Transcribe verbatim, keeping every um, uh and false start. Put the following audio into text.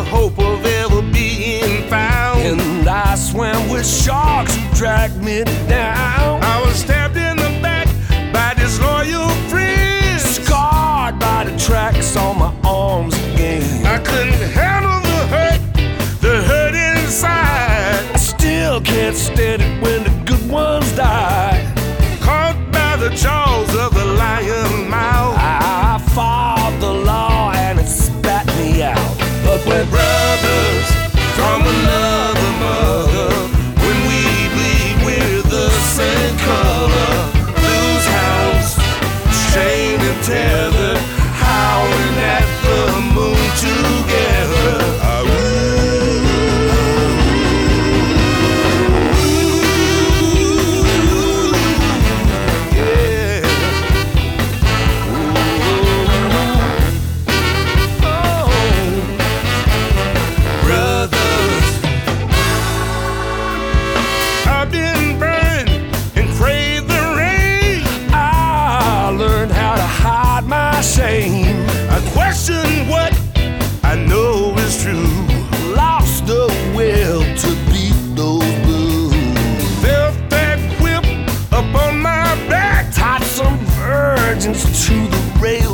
hope of ever being found. And I swam with sharks who dragged me down. I was stabbed in the back by disloyal friends, Scarred by the tracks on my arms again. I couldn't handle the hurt, the hurt inside. I still can't stand it when the good ones die. Caught by the jaws of the lion mouth, I fought the law and it spat me out. But we're when brothers from another mother. When we bleed, we're the same color. Blues house, chained and tethered, howling at the moon together. shame. I question what I know is true. Lost the will to beat those blues. Felt that whip up on my back. Tied some virgins to the rail.